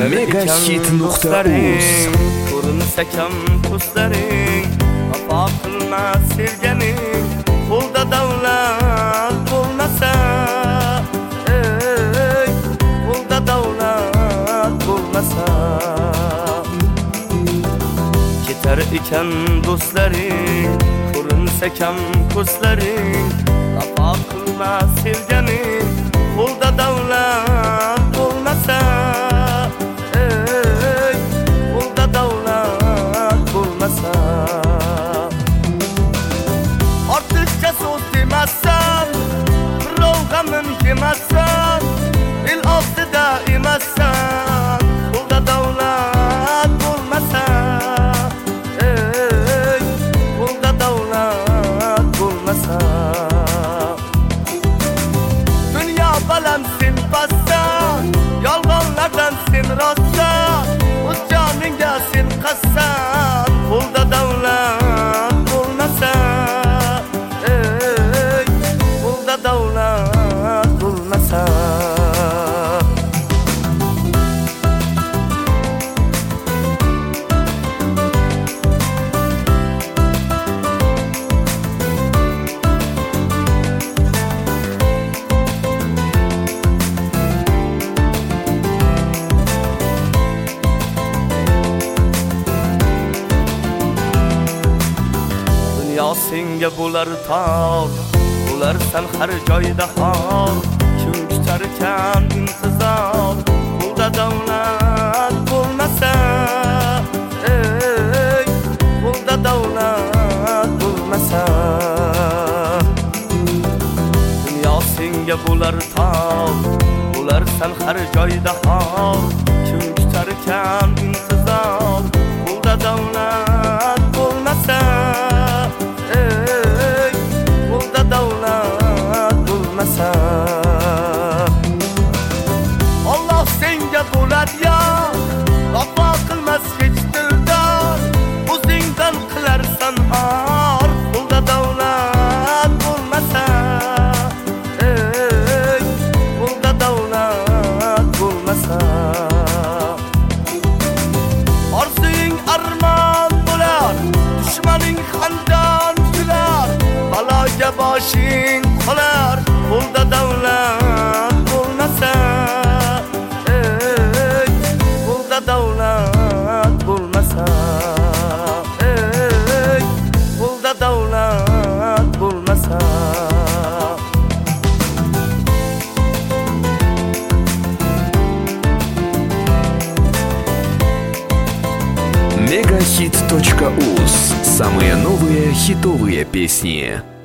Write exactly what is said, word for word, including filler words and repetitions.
Megahit nuqta uz ko'rinsa kam ko'zlaring, vafo qilmas sevganing, qo'lda davlat bo'lmasa, ey qo'lda davlat bo'lmasa, ketar ekan do'stlaring, ko'rinsa kam ko'zlaring, vafo qilmas sevganing, qo'lda davlat bo'lmasa, ey qo'lda davlat bo'lmasa, ortiqcha so'z demasan, birov g'amin yemasan, el ostida emassan, qo'lda davlat bo'lmasa, ey qo'lda davlat bo'lmasa, dunyo baland sen pastsan, yolg'onlardan sen rostsan, o'z joningga sen qassan, qo'lda davlat bo'lmasa, ey qo'lda davlat bo'lmasa. Dunyo senga bo'lar tor, bo'larsan har joyda xor, kim kutar ekan intizor, qo'lda davlat bo'lmasa, ey qo'lda davlat bo'lmasa, dunyo senga bo'lar tor, bo'larsan har joyda xor, kim kutar ekan intizor, qo'lda davlat bo'lmasa, ey qo'lda davlat bo'lmasa, Alloh senga bo'ladi yor, vafo qilmas hech dildor, o'zingdan qilarsan or, qo'lda davlat bo'lmasa, ey qo'lda davlat bo'lmasa, orzuying armon bo'lar, dushmaning xandon kular, baloga boshing qolar, qo'lda davlat bo'lmasa, ey qo'lda davlat bo'lmasa, ey qo'lda davlat bo'lmasa. Megahit точка uz. Самые новые хитовые песни.